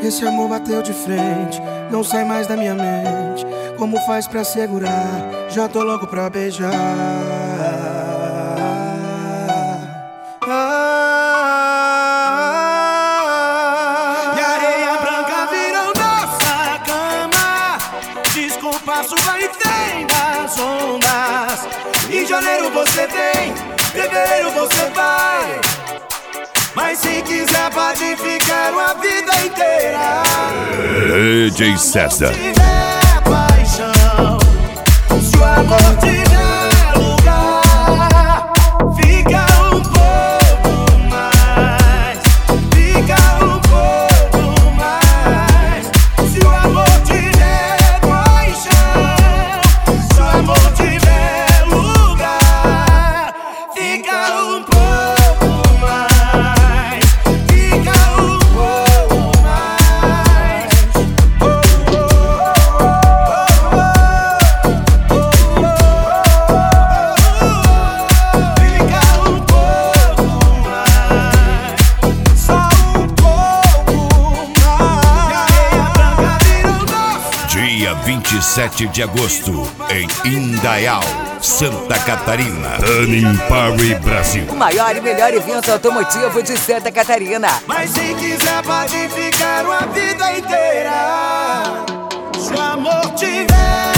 Esse amor bateu de frente, não sai mais da minha mente. Como faz pra segurar? Já tô louco pra beijar. E a areia branca virou nossa cama. Descompasso vai e vem das ondas. Em janeiro você vem, fevereiro você vai. Mas se quiser pode ficar uma vida inteira. DJ César. Se tiver paixão, se o amor tiver lugar, fica um pouco mais, fica um pouco mais. Se o amor tiver paixão, se o amor tiver lugar, fica um pouco. Dia 27 de agosto, em Indaial, Santa Catarina. Running Party Brasil. O maior e melhor evento automotivo de Santa Catarina. Mas se quiser pode ficar uma vida inteira. Se o amor tiver